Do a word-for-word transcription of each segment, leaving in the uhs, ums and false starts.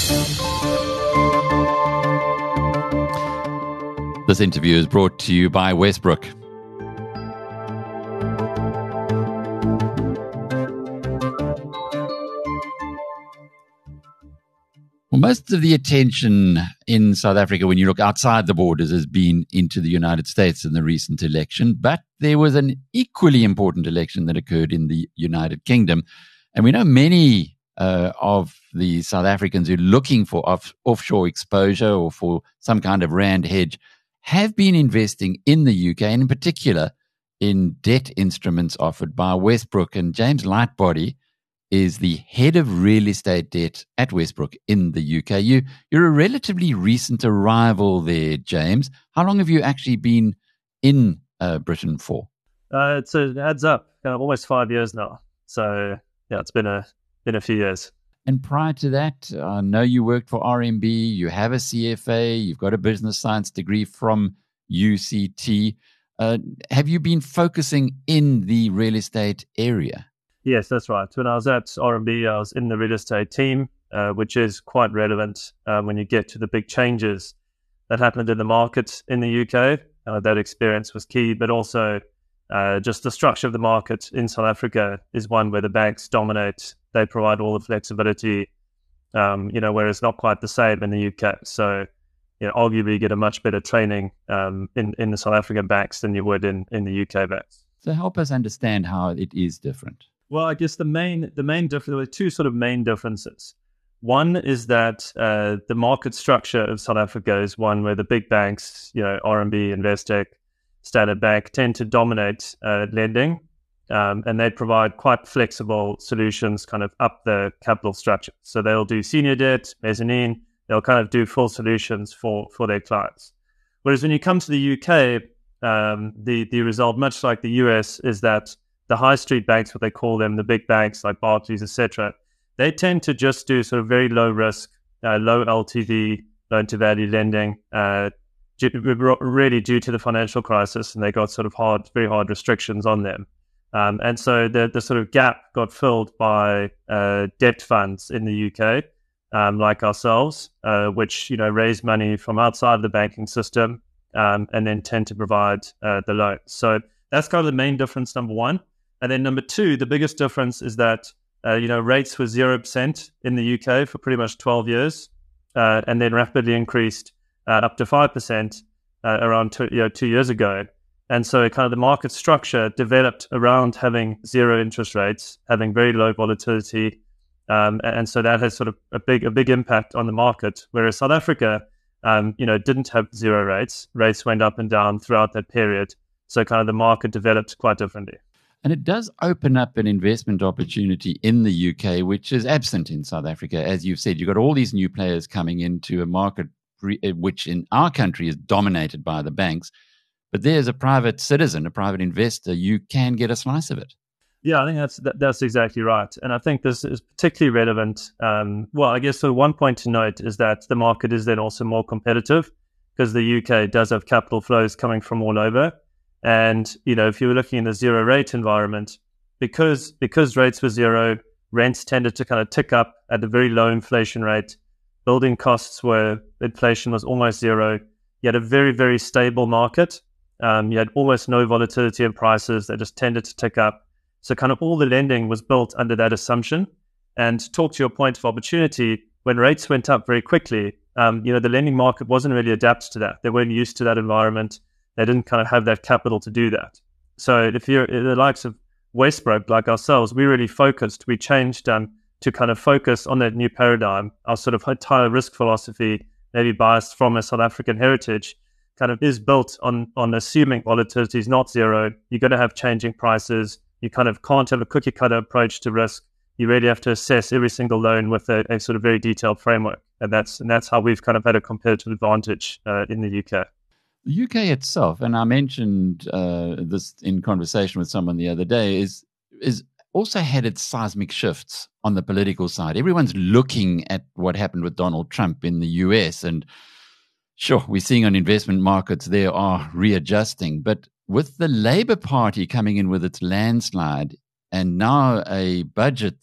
This interview is brought to you by Westbrook. Well, most of the attention in South Africa, when you look outside the borders, has been into the United States in the recent election. But there was an equally important election that occurred in the United Kingdom. And we know many uh, of the South Africans who are looking for off- offshore exposure or for some kind of rand hedge have been investing in the U K, and in particular in debt instruments offered by Westbrook. And James Lightbody is the head of real estate debt at Westbrook in the U K. You, you're a relatively recent arrival there, James. How long have you actually been in uh, Britain for? Uh, it's a, it adds up, kind of almost five years now. So yeah, it's been a been a few years. And prior to that, I know you worked for R M B, you have a C F A, you've got a business science degree from U C T. Uh, have you been focusing in the real estate area? Yes, that's right. When I was at R M B, I was in the real estate team, uh, which is quite relevant um, when you get to the big changes that happened in the market in the U K. Uh, that experience was key, but also uh, just the structure of the market in South Africa is one where the banks dominate. They provide all the flexibility, um, you know, whereas not quite the same in the U K. So, you know, arguably you get a much better training um, in, in the South African banks than you would in, in the U K banks. So help us understand how it is different. Well, I guess the main the main difference, there are two sort of main differences. One is that uh, the market structure of South Africa is one where the big banks, you know, R M B, Investec, Standard Bank, tend to dominate uh, lending. Um, and they provide quite flexible solutions kind of up the capital structure. So they'll do senior debt, mezzanine, they'll kind of do full solutions for, for their clients. Whereas when you come to the U K, um, the, the result, much like the U S, is that the high street banks, what they call them, the big banks like Barclays, et cetera, they tend to just do sort of very low risk, uh, low L T V, loan to value lending, uh, really due to the financial crisis, and they got sort of hard, very hard restrictions on them. Um, and so the, the sort of gap got filled by uh, debt funds in the U K, um, like ourselves, uh, which, you know, raise money from outside the banking system um, and then tend to provide uh, the loan. So that's kind of the main difference, number one. And then number two, the biggest difference is that, uh, you know, rates were zero percent in the U K for pretty much twelve years uh, and then rapidly increased uh, up to five percent uh, around two, you know, two years ago. And so kind of the market structure developed around having zero interest rates, having very low volatility. Um, and so that has sort of a big a big impact on the market. Whereas South Africa, um, you know, didn't have zero rates. Rates went up and down throughout that period. So kind of the market developed quite differently. And it does open up an investment opportunity in the U K, which is absent in South Africa. As you've said, you've got all these new players coming into a market which in our country is dominated by the banks. But there's a private citizen, a private investor, you can get a slice of it. Yeah, I think that's that, that's exactly right. And I think this is particularly relevant. Um, well, I guess sort of one point to note is that the market is then also more competitive because the U K does have capital flows coming from all over. And, you know, if you were looking in a zero rate environment, because because rates were zero, rents tended to kind of tick up at a very low inflation rate. Building costs were, inflation was almost zero. You had a very, very stable market. Um, you had almost no volatility in prices that just tended to tick up. So kind of all the lending was built under that assumption. And to talk to your point of opportunity, when rates went up very quickly, um, you know, the lending market wasn't really adapted to that. They weren't used to that environment. They didn't kind of have that capital to do that. So if you're the likes of Westbrook, like ourselves, we really focused. We changed um, to kind of focus on that new paradigm. Our sort of entire risk philosophy, maybe biased from a South African heritage, kind of is built on on assuming volatility is not zero. You're going to have changing prices. You kind of can't have a cookie cutter approach to risk. You really have to assess every single loan with a, a sort of very detailed framework, and that's and that's how we've kind of had a competitive advantage uh, in the U K. The U K itself, and I mentioned uh, this in conversation with someone the other day, is is also had its seismic shifts on the political side. Everyone's looking at what happened with Donald Trump in the U S, and sure, we're seeing on investment markets they are readjusting. But with the Labour Party coming in with its landslide and now a budget that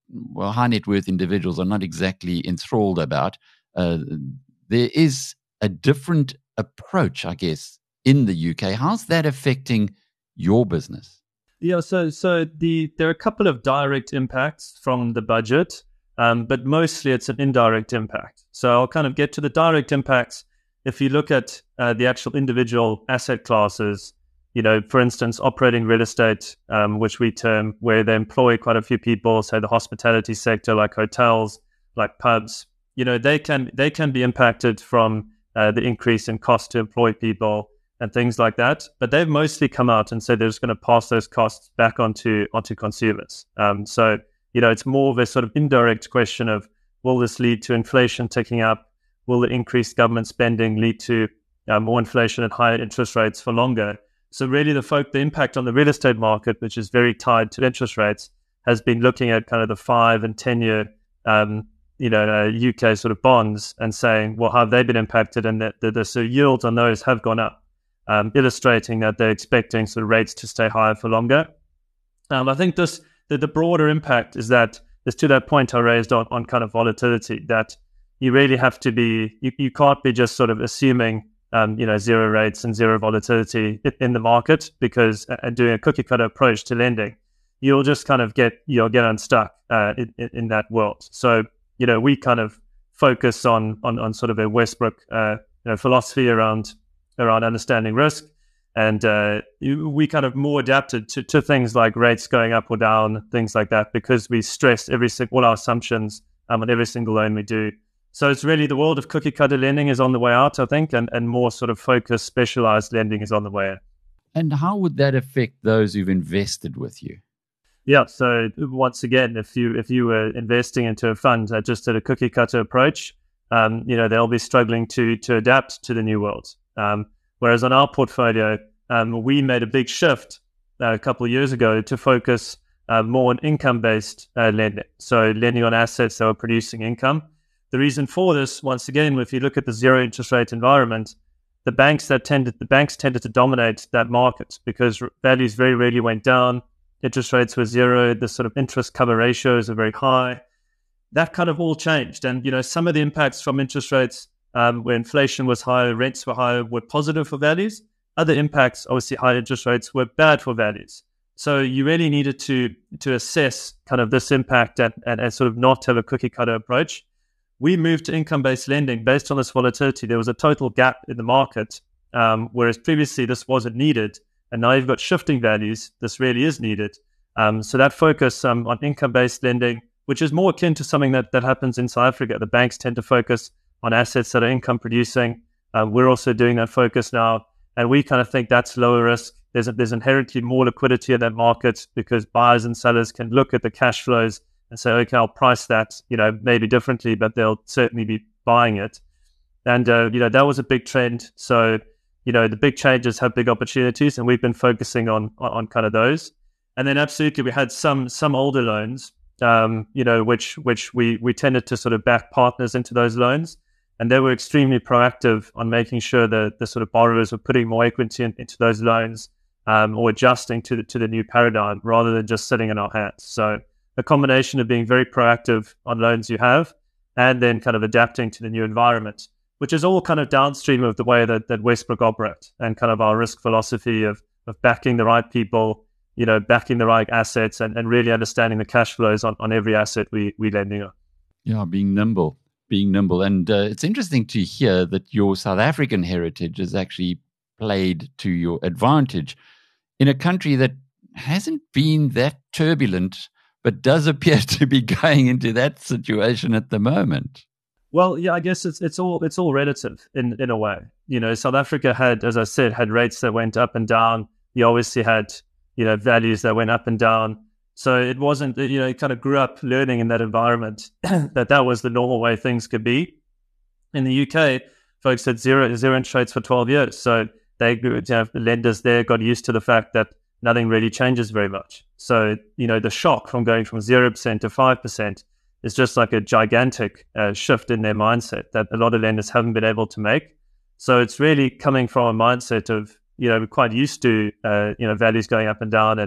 well, high net worth individuals are not exactly enthralled about. Uh, there is a different approach, I guess, in the U K. How's that affecting your business? Yeah, so so the there are a couple of direct impacts from the budget, um, but mostly it's an indirect impact. So I'll kind of get to the direct impacts. If you look at uh, the actual individual asset classes, you know, for instance, operating real estate, um, which we term where they employ quite a few people, say the hospitality sector, like hotels, like pubs, you know, they can they can be impacted from uh, the increase in cost to employ people and things like that. But they've mostly come out and said they're just going to pass those costs back onto onto consumers. Um, so, you know, it's more of a sort of indirect question of, will this lead to inflation ticking up? Will the increased government spending lead to uh, more inflation and higher interest rates for longer? So really the folk, the impact on the real estate market, which is very tied to interest rates, has been looking at kind of the five and ten year, um, you know, uh, U K sort of bonds and saying, well, how have they been impacted? And that the, the so yields on those have gone up, um, illustrating that they're expecting sort of rates to stay higher for longer. Um, I think this the, the broader impact is that is to that point I raised on, on kind of volatility, that you really have to be, you, you can't be just sort of assuming, um, you know, zero rates and zero volatility in the market, because uh, doing a cookie cutter approach to lending, you'll just kind of get, you'll get unstuck uh, in, in that world. So, you know, we kind of focus on, on, on sort of a Westbrook, uh, you know, philosophy around, around understanding risk. And uh, we kind of more adapted to, to things like rates going up or down, things like that, because we stress every all our assumptions um, on every single loan we do. So it's really the world of cookie cutter lending is on the way out, I think, and, and more sort of focused, specialized lending is on the way in. And how would that affect those who've invested with you? Yeah, so once again, if you if you were investing into a fund that just did a cookie cutter approach, um, you know, they'll be struggling to to adapt to the new world. Um, whereas on our portfolio, um, we made a big shift uh, a couple of years ago to focus uh, more on income-based uh, lending. So lending on assets that were producing income. The reason for this, once again, if you look at the zero interest rate environment, the banks that tended the banks tended to dominate that market because values very rarely went down. Interest rates were zero. The sort of interest cover ratios are very high. That kind of all changed, and you know some of the impacts from interest rates, um, where inflation was higher, rents were higher, were positive for values. Other impacts, obviously, high interest rates were bad for values. So you really needed to to assess kind of this impact and and, and sort of not have a cookie cutter approach. We moved to income-based lending based on this volatility. There was a total gap in the market, um, whereas previously this wasn't needed. And now you've got shifting values. This really is needed. Um, so that focus um, on income-based lending, which is more akin to something that, that happens in South Africa. The banks tend to focus on assets that are income-producing. Uh, we're also doing that focus now. And we kind of think that's lower risk. There's, a, there's inherently more liquidity in that market because buyers and sellers can look at the cash flows and say, okay, I'll price that, you know, maybe differently, but they'll certainly be buying it. And, uh, you know, that was a big trend. So, you know, the big changes have big opportunities, and we've been focusing on, on, on kind of those. And then absolutely, we had some, some older loans, um, you know, which, which we, we tended to sort of back partners into those loans. And they were extremely proactive on making sure that the sort of borrowers were putting more equity in, into those loans, um, or adjusting to the, to the new paradigm rather than just sitting in our hands. So, a combination of being very proactive on loans you have and then kind of adapting to the new environment, which is all kind of downstream of the way that, that Westbrook operate and kind of our risk philosophy of, of backing the right people, you know, backing the right assets and, and really understanding the cash flows on, on every asset we, we lending on. Yeah, being nimble, being nimble. And uh, it's interesting to hear that your South African heritage has actually played to your advantage in a country that hasn't been that turbulent, but does appear to be going into that situation at the moment. Well, yeah, I guess it's it's all it's all relative in, in a way. You know, South Africa had, as I said, had rates that went up and down. You obviously had, you know, values that went up and down. So it wasn't, you know, you kind of grew up learning in that environment that that was the normal way things could be. In the U K, folks had zero zero interest rates for twelve years. So they, you know, the lenders there got used to the fact that nothing really changes very much. So, you know, the shock from going from zero percent to five percent is just like a gigantic uh, shift in their mindset that a lot of lenders haven't been able to make. So it's really coming from a mindset of, you know, we're quite used to, uh, you know, values going up and down and,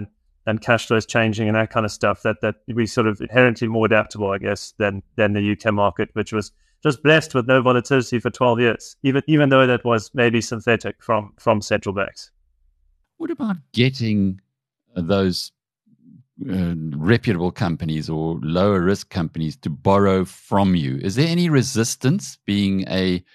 and cash flows changing and that kind of stuff, that that we sort of inherently more adaptable, I guess, than than the U K market, which was just blessed with no volatility for twelve years, even even though that was maybe synthetic from from central banks. What about getting those uh, reputable companies or lower risk companies to borrow from you? Is there any resistance, being a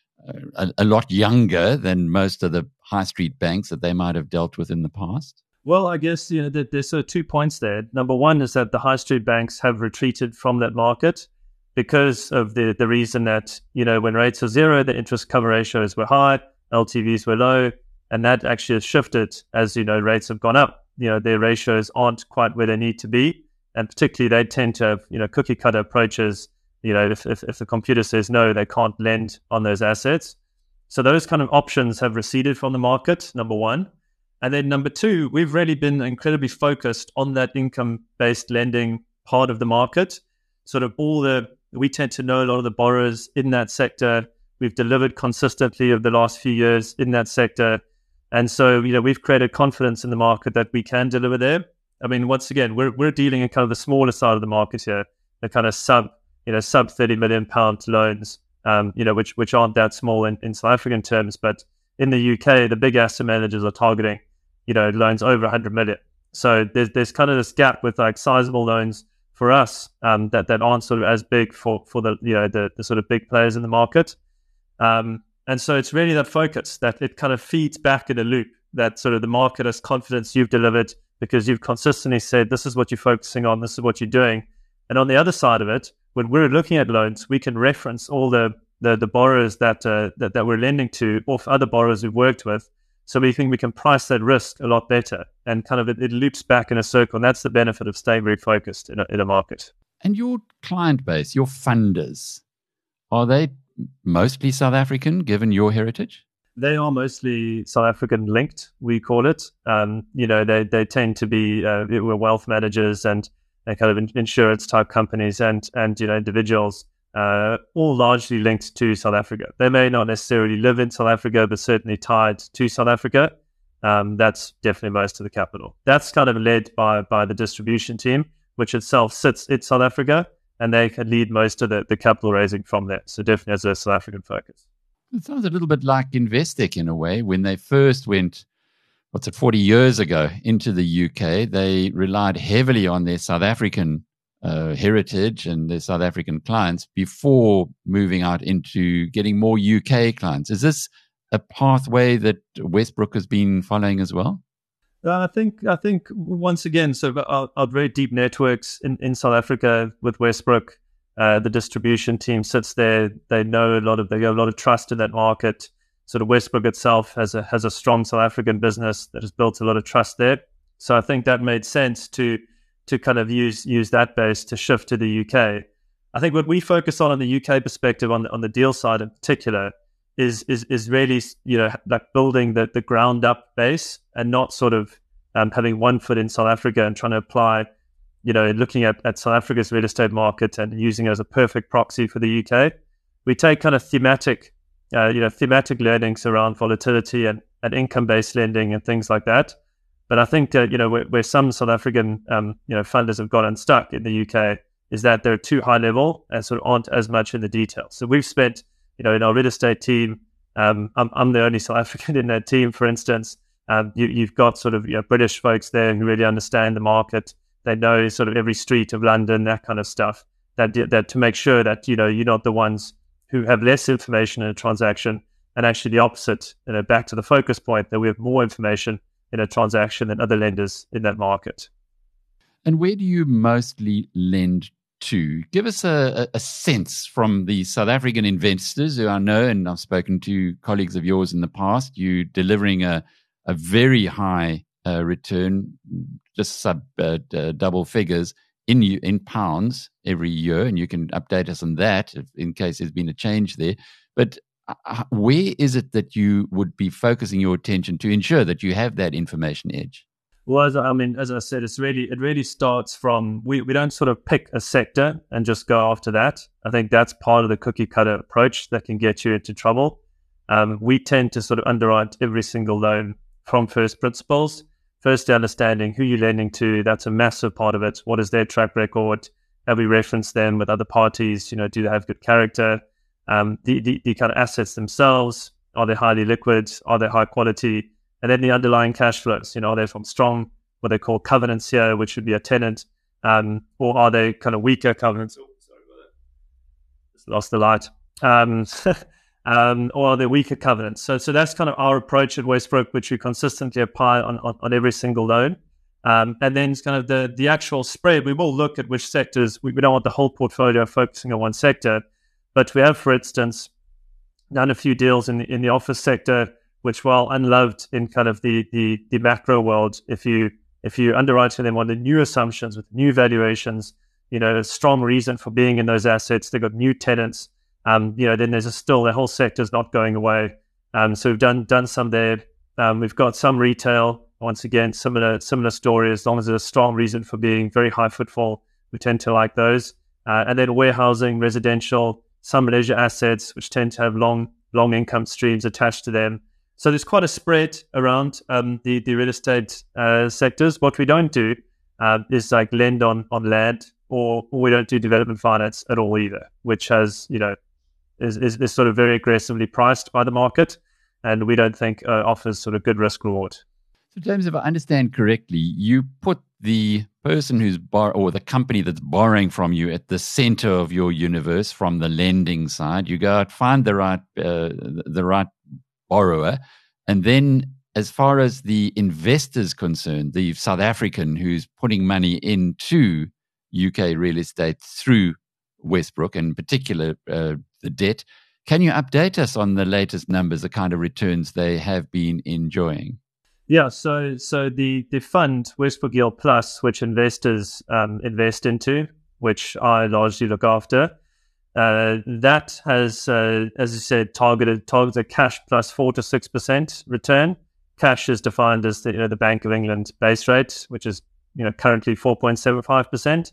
a, a lot younger than most of the high street banks that they might have dealt with in the past? Well, I guess, you know, there, there's sort of two points there. Number one is that the high street banks have retreated from that market because of the, the reason that, you know, when rates are zero, the interest cover ratios were high, L T Vs were low, and that actually has shifted as, you know, rates have gone up. You know, their ratios aren't quite where they need to be, and particularly they tend to have, you know, cookie cutter approaches. You know, if, if, if the computer says no, they can't lend on those assets. So those kind of options have receded from the market, number one. And then number two, we've really been incredibly focused on that income-based lending part of the market. Sort of all the, we tend to know a lot of the borrowers in that sector. We've delivered consistently over the last few years in that sector. And so, you know, we've created confidence in the market that we can deliver there. I mean, once again, we're we're dealing in kind of the smaller side of the market here, the kind of sub, you know, sub thirty million pound loans, um, you know, which which aren't that small in, in South African terms. But in the U K, the big asset managers are targeting, you know, loans over one hundred million. So there's there's kind of this gap with like sizable loans for us um, that that aren't sort of as big for for the you know the, the sort of big players in the market. Um, and so it's really that focus that it kind of feeds back in a loop, that sort of the market has confidence you've delivered because you've consistently said this is what you're focusing on, this is what you're doing. And on the other side of it, when we're looking at loans, we can reference all the the, the borrowers that, uh, that that we're lending to, or other borrowers we've worked with. So we think we can price that risk a lot better, and kind of it, it loops back in a circle. And that's the benefit of staying very focused in a, in a market. And your client base, your funders, are they mostly South African, given your heritage? They are mostly South African linked, we call it. Um, you know, they they tend to be uh, wealth managers and, and kind of insurance type companies, and and you know individuals. Uh, all largely linked to South Africa. They may not necessarily live in South Africa, but certainly tied to South Africa. Um, that's definitely most of the capital. That's kind of led by by the distribution team, which itself sits in South Africa, and they can lead most of the, the capital raising from there. So definitely has a South African focus. It sounds a little bit like Investec in a way. When they first went, what's it, forty years ago into the U K, they relied heavily on their South African Uh, heritage and the South African clients before moving out into getting more U K clients. Is this a pathway that Westbrook has been following as well? Uh, I think I think once again, so our, our very deep networks in, in South Africa with Westbrook, uh, the distribution team sits there. They know a lot of they have a lot of trust in that market. Sort of Westbrook itself has a has a strong South African business that has built a lot of trust there. So I think that made sense to. to kind of use use that base to shift to the U K. I think what we focus on in the U K perspective on the, on the deal side in particular is is is really, you know, like building the, the ground up base, and not sort of um, having one foot in South Africa and trying to apply, you know, looking at, at South Africa's real estate market and using it as a perfect proxy for the U K. We take kind of thematic, uh, you know, thematic learnings around volatility and, and income-based lending and things like that. But I think that, you know, where, where some South African, um, you know, funders have gotten stuck in the U K is that they're too high level and sort of aren't as much in the details. So we've spent, you know, in our real estate team, um, I'm, I'm the only South African in that team, for instance. Um, you, you've got sort of, you know, British folks there who really understand the market. They know sort of every street of London, that kind of stuff. That that to make sure that, you know, you're not the ones who have less information in a transaction, and actually the opposite. You know, back to the focus point that we have more information in a transaction than other lenders in that market. And where do you mostly lend to? Give us a, a sense from the South African investors who I know, and I've spoken to colleagues of yours in the past, you delivering a, a very high uh, return, just sub uh, d- double figures in in pounds every year, and you can update us on that if, in case there's been a change there. But Uh, where is it that you would be focusing your attention to ensure that you have that information edge? Well, as I, I mean, as I said, it's really it really starts from we, we don't sort of pick a sector and just go after that. I think that's part of the cookie cutter approach that can get you into trouble. Um, we tend to sort of underwrite every single loan from first principles. firstly understanding who you're lending to. That's a massive part of it. What is their track record? Have we referenced them with other parties? You know, do they have good character? Um, the, the, the kind of assets themselves, are they highly liquid? Are they high quality? And then the underlying cash flows, you know, are they from strong, what they call covenants here, which would be a tenant, um, or are they kind of weaker covenants? Oh, sorry about that. Just lost the light. Um, um, or are they weaker covenants? So, so that's kind of our approach at Westbrook, which we consistently apply on, on, on every single loan. Um, and then it's kind of the, the actual spread. We will look at which sectors. We, we don't want the whole portfolio focusing on one sector, but we have, for instance, done a few deals in the, in the office sector, which, while unloved in kind of the, the, the macro world, if you if you underwrite them on the new assumptions with new valuations, you know, a strong reason for being in those assets. They've got new tenants. Um, you know, then there's a still the whole sector is not going away. Um, so we've done done some there. Um, we've got some retail. Once again, similar similar story. As long as there's a strong reason for being, very high footfall, we tend to like those. Uh, and then warehousing, residential, some leisure assets, which tend to have long long income streams attached to them. So there's quite a spread around um, the the real estate uh, sectors. What we don't do uh, is like lend on on land, or, or we don't do development finance at all either, which has you know is is, is sort of very aggressively priced by the market, and we don't think uh, offers sort of good risk reward. So, James, if I understand correctly, you put the person who's bor- or the company that's borrowing from you at the center of your universe from the lending side. You go out, find the right uh, the right borrower, and then as far as the investor's concerned, the South African who's putting money into U K real estate through Westbrook, in particular uh, the debt, can you update us on the latest numbers, the kind of returns they have been enjoying? Yeah, so so the, the fund, Westbrook Yield Plus, which investors um, invest into, which I largely look after, uh, that has, uh, as you said, targeted targets a cash plus four to six percent return. Cash is defined as the you know the Bank of England base rate, which is you know currently four point seven five percent,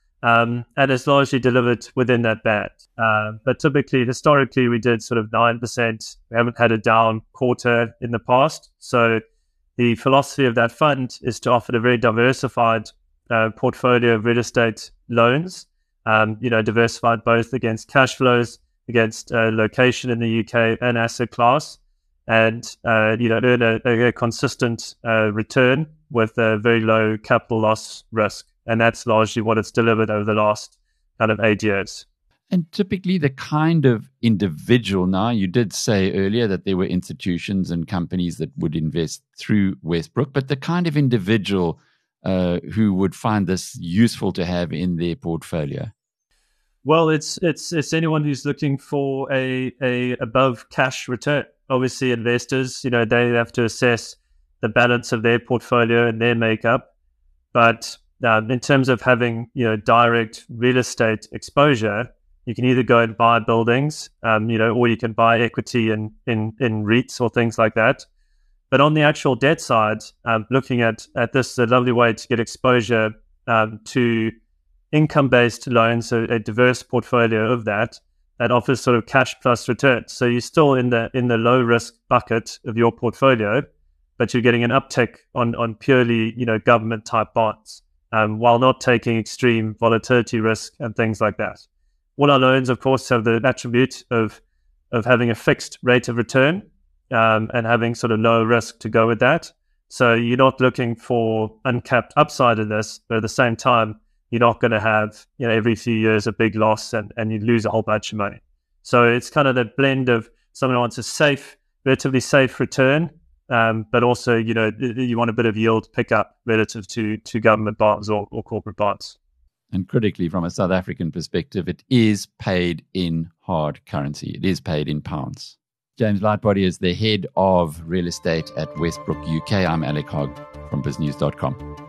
um, and it's largely delivered within that band. Uh, but typically, historically, we did sort of nine percent. We haven't had a down quarter in the past, so the philosophy of that fund is to offer a very diversified uh, portfolio of real estate loans, um, you know, diversified both against cash flows, against uh, location in the U K and asset class, and, uh, you know, earn a, a consistent uh, return with a very low capital loss risk. And that's largely what it's delivered over the last kind of eight years. And typically the kind of individual, now you did say earlier that there were institutions and companies that would invest through Westbrook, but the kind of individual uh, who would find this useful to have in their portfolio? Well, it's it's it's anyone who's looking for a, a above cash return. Obviously, investors, you know, they have to assess the balance of their portfolio and their makeup. But uh, in terms of having, you know, direct real estate exposure, you can either go and buy buildings, um, you know, or you can buy equity in, in, in REITs or things like that. But on the actual debt side, um, looking at, at this, a lovely way to get exposure um, to income-based loans, so a diverse portfolio of that, that offers sort of cash plus returns. So you're still in the in the low-risk bucket of your portfolio, but you're getting an uptick on, on purely, you know, government-type bonds, um, while not taking extreme volatility risk and things like that. All our loans, of course, have the attribute of of having a fixed rate of return um, and having sort of low risk to go with that. So you're not looking for uncapped upside in this, but at the same time, you're not going to have, you know, every few years a big loss and, and you lose a whole bunch of money. So it's kind of that blend of someone who wants a safe, relatively safe return, um, but also, you know, you want a bit of yield pickup relative to to government bonds or, or corporate bonds. And critically, from a South African perspective, it is paid in hard currency. It is paid in pounds. James Lightbody is the head of real estate at Westbrook U K. I'm Alec Hogg from biz news dot com.